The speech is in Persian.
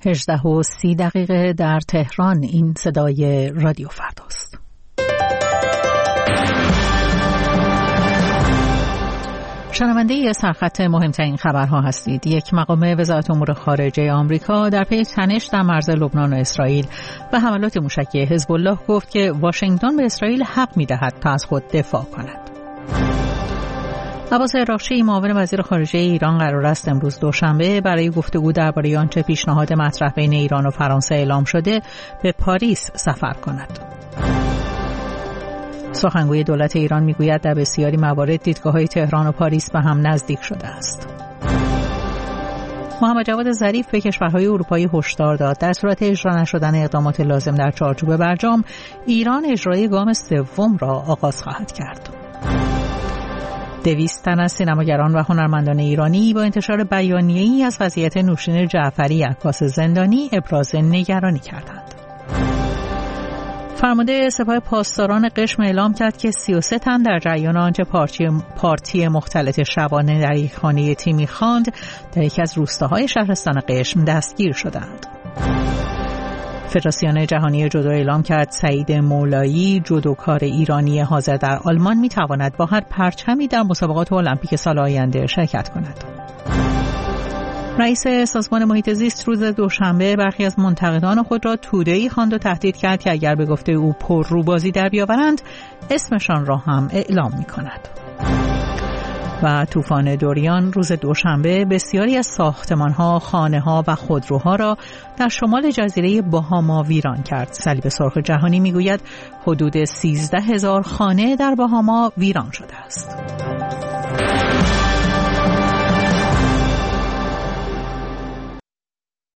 18:30 در تهران. این صدای رادیو فرداست. شنونده سرخط مهمترین خبرها هستید. یک مقام وزارت امور خارجه آمریکا در پی تنش در مرز لبنان و اسرائیل و حملات موشکی حزب الله گفت که واشنگتن به اسرائیل حق می‌دهد تا از خود دفاع کند. عباس عراقچی معاون وزیر خارجه ایران قرار است امروز دوشنبه برای گفتگو درباره آنچه پیشنهاد مطرح بین ایران و فرانسه اعلام شده به پاریس سفر کند. سخنگوی دولت ایران میگوید در بسیاری موارد دیدگاه‌های تهران و پاریس به هم نزدیک شده است. محمد جواد ظریف به کشورهای اروپایی هشدار داد در صورت اجرا نشدن اقدامات لازم در چارچوب برجام، ایران اجرای گام سوم را آغاز خواهد کرد. 200 تن از سینماگران و هنرمندان ایرانی با انتشار بیانیه‌ای از وضعیت نوشین جعفری عکاس زندانی ابراز نگرانی کردند. فرمانده سپاه پاسداران قشم اعلام کرد که 33 تن در جریان آنچه پارتی مختلط شبانه در یک خانه تیمی خواند در یکی از روستاهای شهرستان قشم دستگیر شدند. فدراسیون جهانی جودو اعلام کرد سعید مولایی، جودوکار ایرانی حاضر در آلمان، می‌تواند با هر پرچمی در مسابقات المپیک سال آینده شرکت کند. رئیس سازمان محیط زیست روز دوشنبه برخی از منتقدان خود را توده‌ای خواند و تهدید کرد که اگر به گفته او پرروبازی در بیاورند اسمشان را هم اعلام می‌کند. و طوفان دوریان روز دوشنبه بسیاری از ساختمان‌ها، خانه‌ها و خودروها را در شمال جزیره باهاما ویران کرد. صلیب سرخ جهانی می‌گوید حدود 13,000 خانه در باهاما ویران شده است.